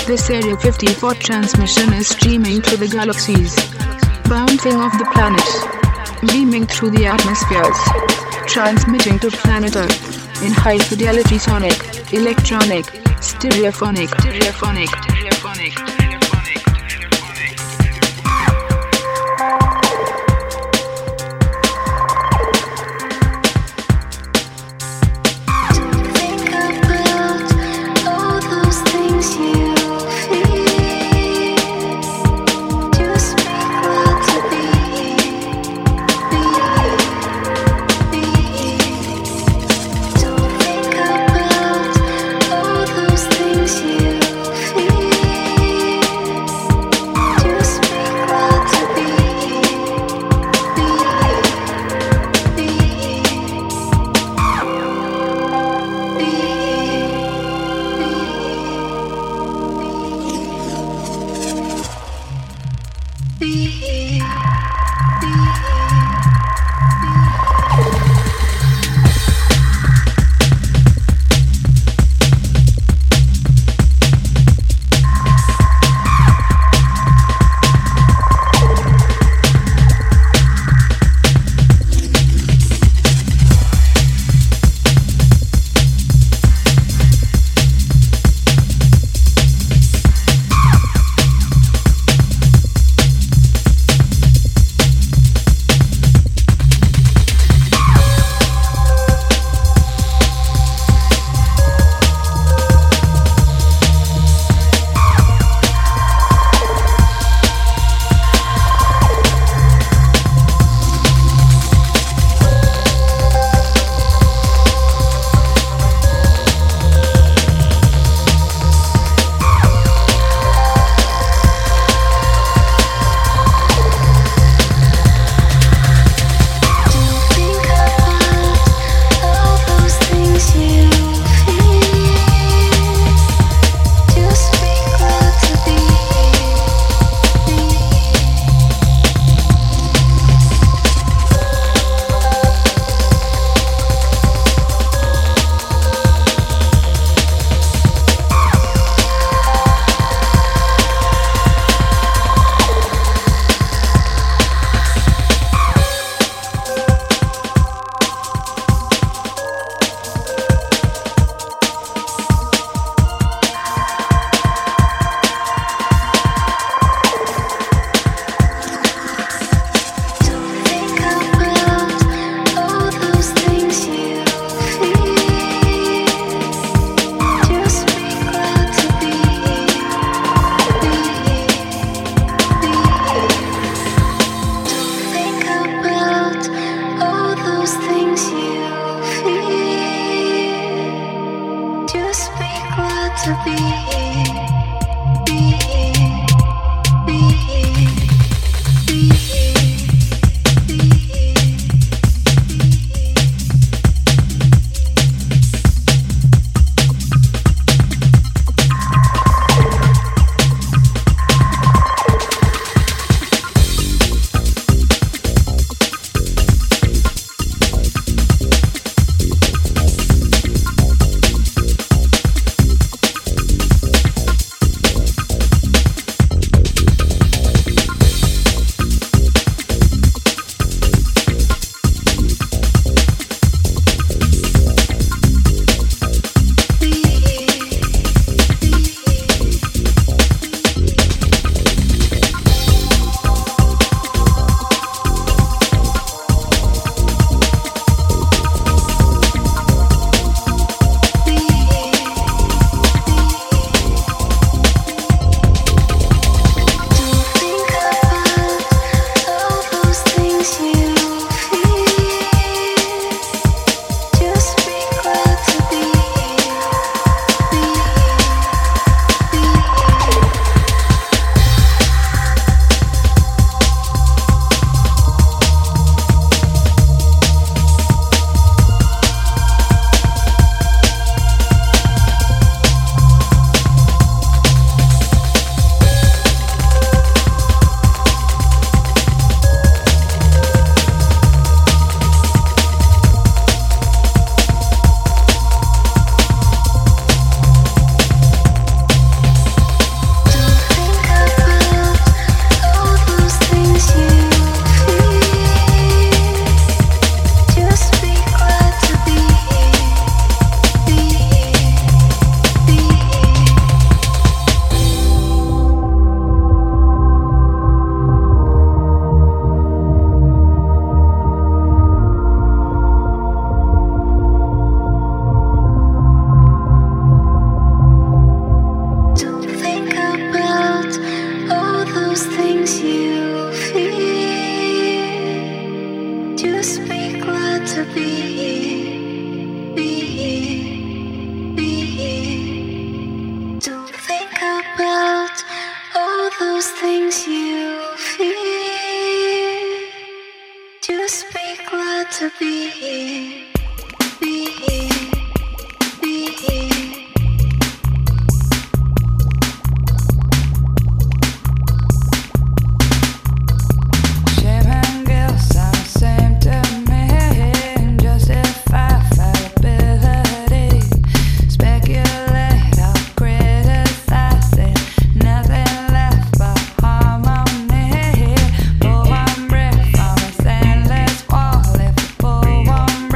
This Area 54 transmission is streaming through the galaxies, bouncing off the planets, beaming through the atmospheres, transmitting to planet Earth in high fidelity sonic, electronic, stereophonic. One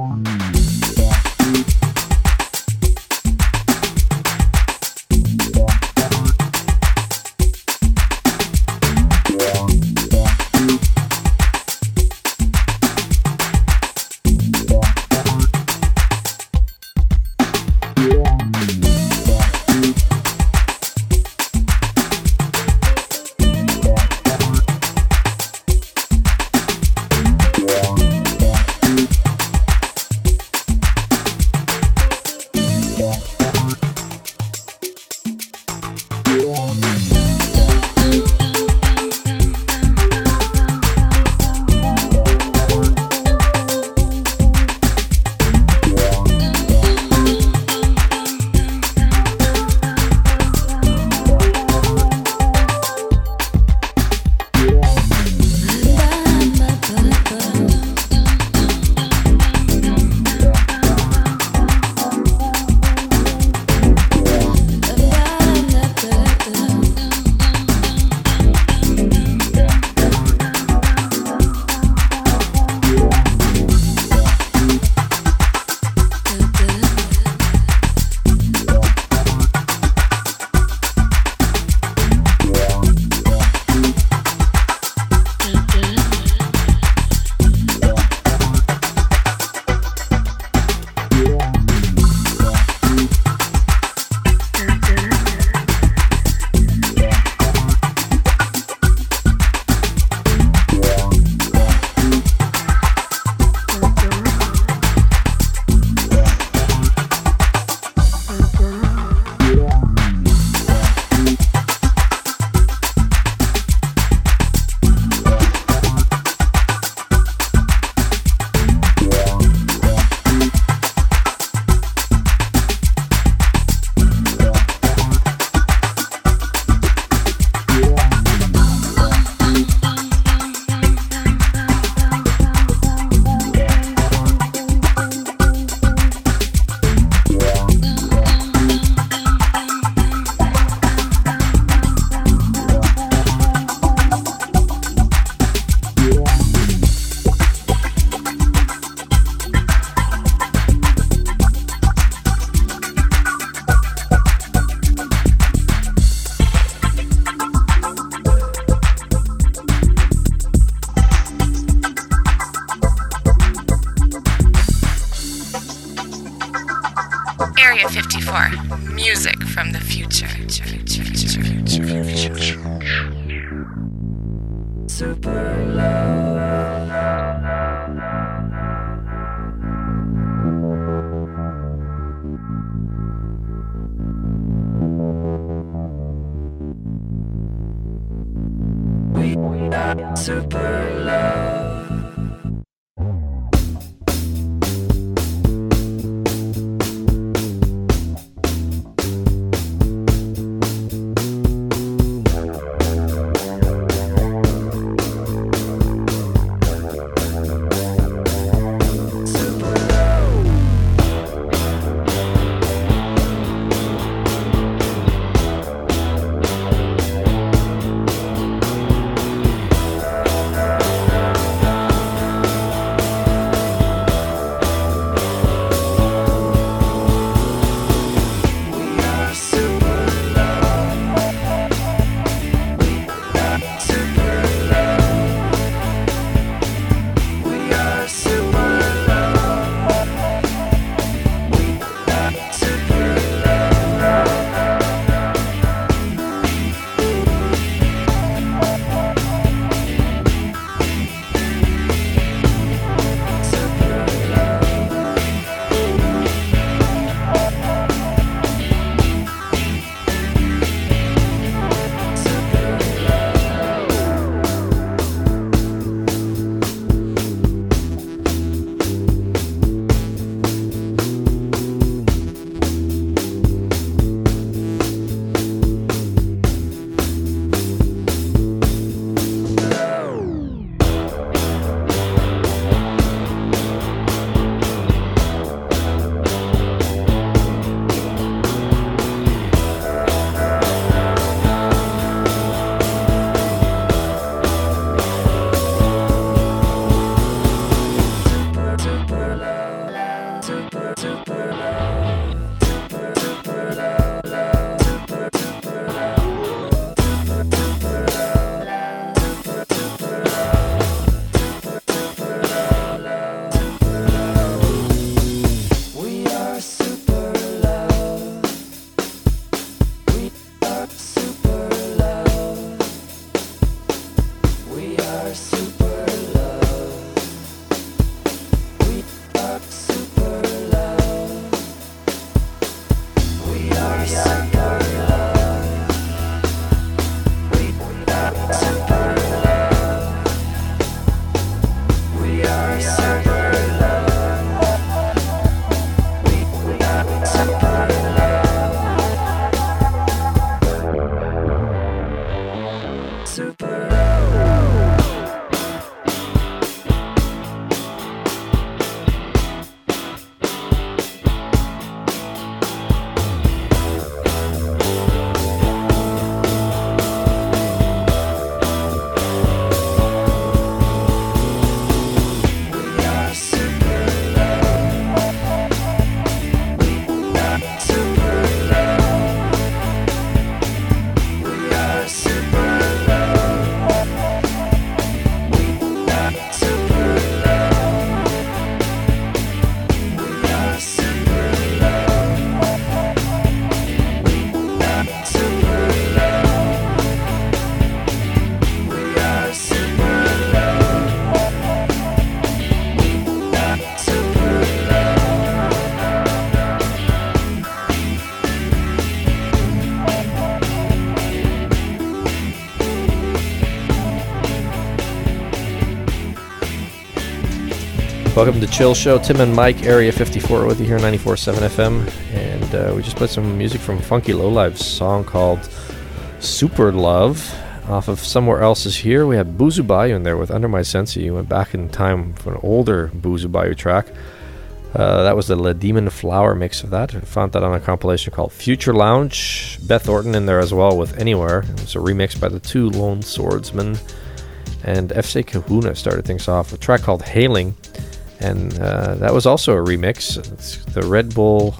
Area 54, music from the future. Super love. We are super love. Welcome to Chill Show. Tim and Mike, Area 54 with you here on 94.7 FM. And we just played some music from Funky Lowlife's song called Super Love off of Somewhere Else Is Here. We had Buzu Bayou in there with Under My Sensi. You went back in time for an older Buzu Bayou track. That was the La Demon Flower mix of that. I found that on a compilation called Future Lounge. Beth Orton in there as well with Anywhere. It was a remix by the Two Lone Swordsmen. And FC Kahuna started things off with a track called Hailing. And that was also a remix. It's the Red Bull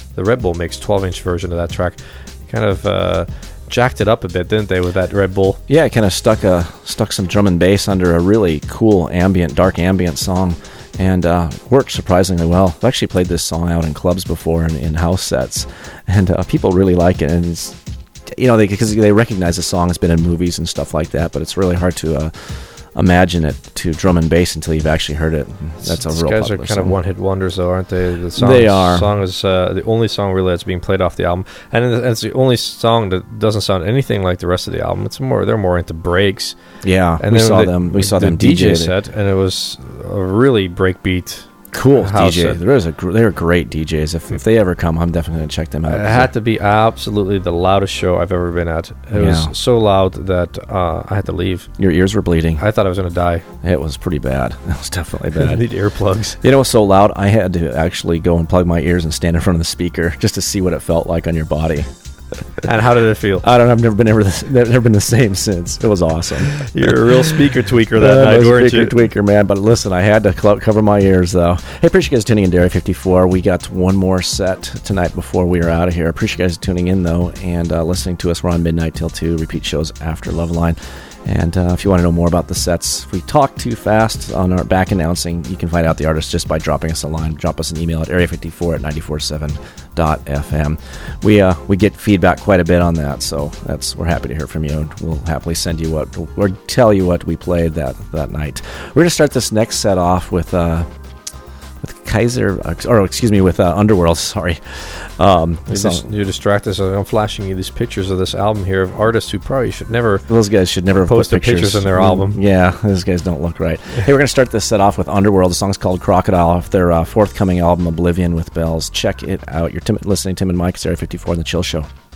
mix, 12-inch version of that track. Kind of jacked it up a bit, didn't they, with that Red Bull? Yeah, it kind of stuck some drum and bass under a really cool dark ambient song, and worked surprisingly well. I've actually played this song out in clubs before in house sets, and people really like it. And it's, because they recognize the song, it's been in movies and stuff like that, but it's really hard to imagine it to drum and bass until you've actually heard it. That's a real popular guys are kind song. of one-hit wonders, though, aren't they? They are. The song is the only song really that's being played off the album, and it's the only song that doesn't sound anything like the rest of the album. They're more into breaks. Yeah, and we saw them DJ set, and it was a really breakbeat. Cool house DJ. They're great DJs. If they ever come, I'm definitely going to check them out. It had to be absolutely the loudest show I've ever been at. It was so loud that I had to leave. Your ears were bleeding. I thought I was going to die. It was pretty bad. It was definitely bad. I need earplugs. It was so loud, I had to actually go and plug my ears and stand in front of the speaker just to see what it felt like on your body. And how did it feel? I don't know. I've never been the same since. It was awesome. You're a real speaker tweaker that night, weren't you? Speaker tweaker, man. But listen, I had to cover my ears, though. Hey, appreciate you guys tuning in to Area 54. We got one more set tonight before we are out of here. Appreciate you guys tuning in, though, and listening to us. We're on midnight till 2. Repeat shows after Loveline. And if you want to know more about the sets, if we talk too fast on our back announcing, you can find out the artist just by dropping us a line. Drop us an email at area54@947.fm. We get feedback quite a bit on that, so we're happy to hear from you. And we'll happily send you or tell you what we played that night. We're going to start this next set off with Underworld. Sorry. You're distracted, so I'm flashing you these pictures of this album here of artists who probably should never. Those guys should never post put pictures in their album. Yeah, those guys don't look right. Hey, we're going to start this set off with Underworld. The song's called Crocodile off their forthcoming album Oblivion with Bells. Check it out. You're listening to Tim and Mike, Area 54 on The Chill Show.